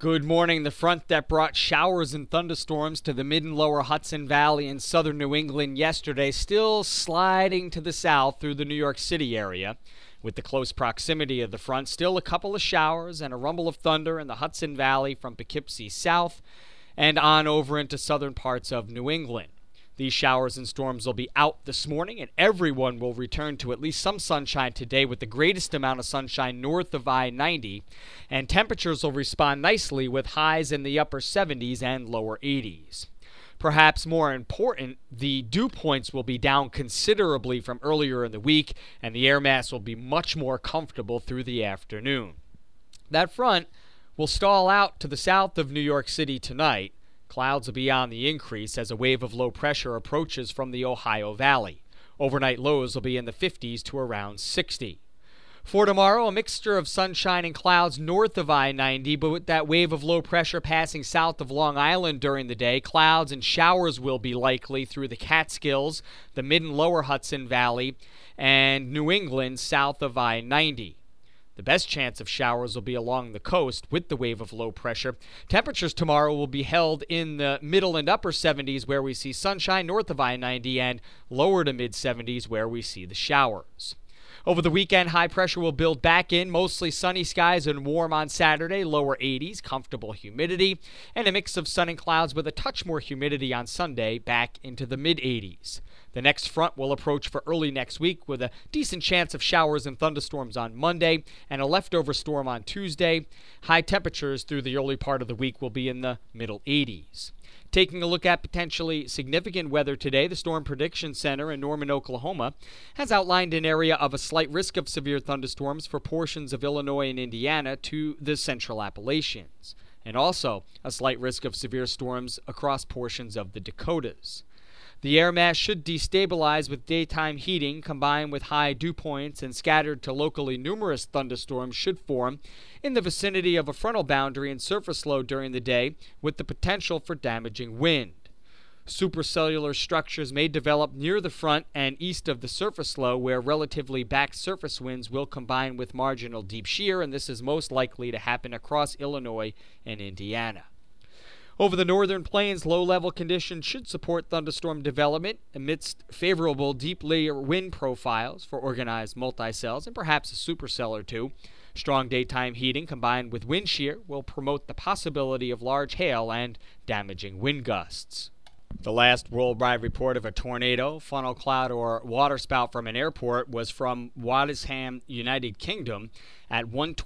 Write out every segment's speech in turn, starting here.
Good morning. The front that brought showers and thunderstorms to the mid and lower Hudson Valley and southern New England yesterday still sliding to the south through the New York City area. With the close proximity of the front, still a couple of showers and a rumble of thunder in the Hudson Valley from Poughkeepsie south and on over into southern parts of New England. These showers and storms will be out this morning, and everyone will return to at least some sunshine today, with the greatest amount of sunshine north of I-90, and temperatures will respond nicely with highs in the upper 70s and lower 80s. Perhaps more important, the dew points will be down considerably from earlier in the week, and the air mass will be much more comfortable through the afternoon. That front will stall out to the south of New York City tonight. Clouds will be on the increase as a wave of low pressure approaches from the Ohio Valley. Overnight lows will be in the 50s to around 60. For tomorrow, a mixture of sunshine and clouds north of I-90, but with that wave of low pressure passing south of Long Island during the day, clouds and showers will be likely through the Catskills, the mid and lower Hudson Valley, and New England south of I-90. The best chance of showers will be along the coast with the wave of low pressure. Temperatures tomorrow will be held in the middle and upper 70s where we see sunshine north of I-90 and lower to mid 70s where we see the showers. Over the weekend, high pressure will build back in, mostly sunny skies and warm on Saturday, lower 80s, comfortable humidity, and a mix of sun and clouds with a touch more humidity on Sunday, back into the mid 80s. The next front will approach for early next week with a decent chance of showers and thunderstorms on Monday and a leftover storm on Tuesday. High temperatures through the early part of the week will be in the middle 80s. Taking a look at potentially significant weather today, the Storm Prediction Center in Norman, Oklahoma, has outlined an area of a slight risk of severe thunderstorms for portions of Illinois and Indiana to the central Appalachians, and also a slight risk of severe storms across portions of the Dakotas. The air mass should destabilize with daytime heating combined with high dew points, and scattered to locally numerous thunderstorms should form in the vicinity of a frontal boundary and surface low during the day, with the potential for damaging wind. Supercellular structures may develop near the front and east of the surface low, where relatively back surface winds will combine with marginal deep shear, and this is most likely to happen across Illinois and Indiana. Over the northern plains, low-level conditions should support thunderstorm development amidst favorable deep layer wind profiles for organized multicells and perhaps a supercell or two. Strong daytime heating combined with wind shear will promote the possibility of large hail and damaging wind gusts. The last worldwide report of a tornado, funnel cloud, or waterspout from an airport was from Wadisham, United Kingdom at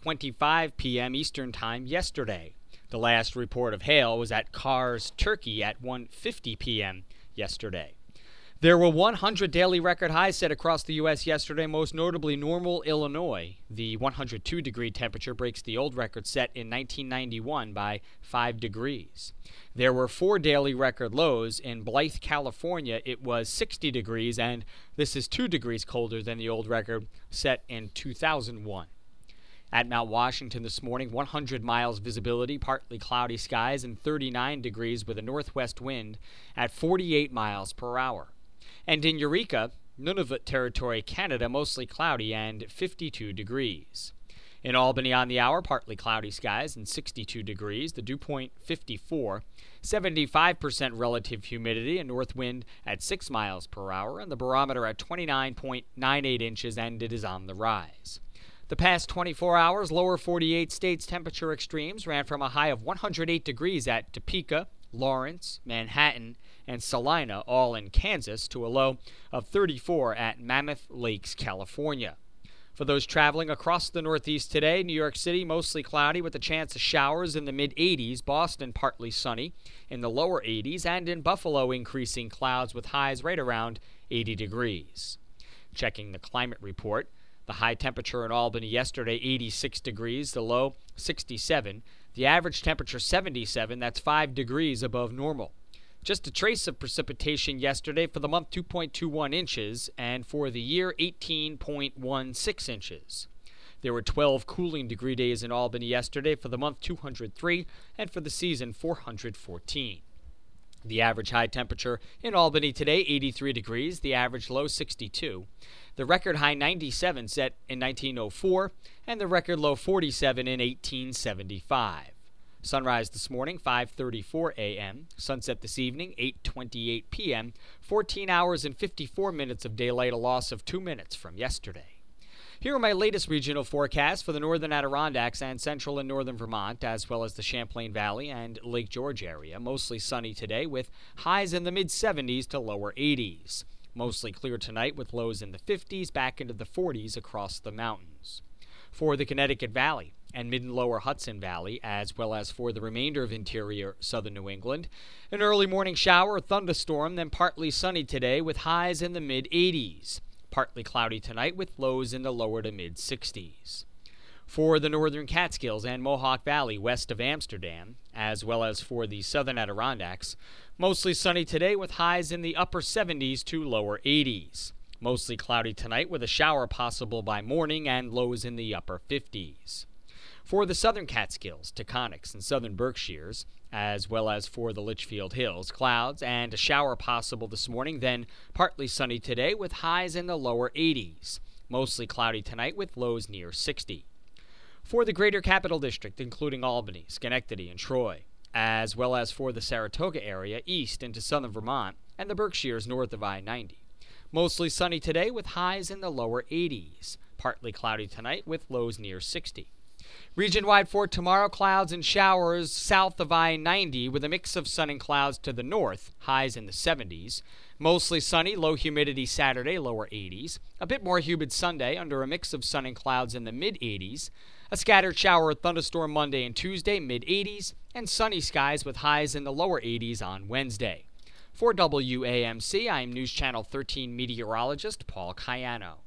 1:25 p.m. Eastern Time yesterday. The last report of hail was at Kars, Turkey at 1:50 p.m. yesterday. There were 100 daily record highs set across the U.S. yesterday, most notably Normal, Illinois. The 102-degree temperature breaks the old record set in 1991 by 5 degrees. There were 4 daily record lows. In Blythe, California, it was 60 degrees, and this is 2 degrees colder than the old record set in 2001. At Mount Washington this morning, 100 miles visibility, partly cloudy skies, and 39 degrees with a northwest wind at 48 miles per hour. And in Eureka, Nunavut Territory, Canada, mostly cloudy and 52 degrees. In Albany on the hour, partly cloudy skies and 62 degrees, the dew point 54, 75% relative humidity, and north wind at 6 miles per hour, and the barometer at 29.98 inches, and it is on the rise. The past 24 hours, lower 48 states temperature extremes ran from a high of 108 degrees at Topeka, Lawrence, Manhattan, and Salina, all in Kansas, to a low of 34 at Mammoth Lakes, California. For those traveling across the Northeast today, New York City mostly cloudy with a chance of showers in the mid-80s, Boston partly sunny in the lower 80s, and in Buffalo increasing clouds with highs right around 80 degrees. Checking the climate report, the high temperature in Albany yesterday, 86 degrees, the low 67, the average temperature 77, that's 5 degrees above normal. Just a trace of precipitation yesterday, for the month 2.21 inches, and for the year 18.16 inches. There were 12 cooling degree days in Albany yesterday, for the month 203, and for the season 414. The average high temperature in Albany today, 83 degrees, the average low 62. The record high 97 set in 1904, and the record low 47 in 1875. Sunrise this morning, 5:34 a.m. Sunset this evening, 8:28 p.m. 14 hours and 54 minutes of daylight, a loss of 2 minutes from yesterday. Here are my latest regional forecasts for the northern Adirondacks and central and northern Vermont, as well as the Champlain Valley and Lake George area. Mostly sunny today with highs in the mid-70s to lower 80s. Mostly clear tonight with lows in the 50s back into the 40s across the mountains. For the Connecticut Valley and mid and lower Hudson Valley, as well as for the remainder of interior southern New England, an early morning shower or thunderstorm, then partly sunny today with highs in the mid-80s. Partly cloudy tonight with lows in the lower to mid-60s. For the northern Catskills and Mohawk Valley west of Amsterdam, as well as for the southern Adirondacks, mostly sunny today with highs in the upper 70s to lower 80s. Mostly cloudy tonight with a shower possible by morning and lows in the upper 50s. For the southern Catskills, Taconics, and southern Berkshires, as well as for the Litchfield Hills, clouds and a shower possible this morning, then partly sunny today with highs in the lower 80s. Mostly cloudy tonight with lows near 60. For the greater Capital District, including Albany, Schenectady, and Troy, as well as for the Saratoga area east into southern Vermont and the Berkshires north of I-90. Mostly sunny today with highs in the lower 80s. Partly cloudy tonight with lows near 60. Region-wide for tomorrow, clouds and showers south of I-90 with a mix of sun and clouds to the north, highs in the 70s. Mostly sunny, low humidity Saturday, lower 80s. A bit more humid Sunday under a mix of sun and clouds in the mid-80s. A scattered shower or thunderstorm Monday and Tuesday, mid-80s. And sunny skies with highs in the lower 80s on Wednesday. For WAMC, I am News Channel 13 meteorologist Paul Cayano.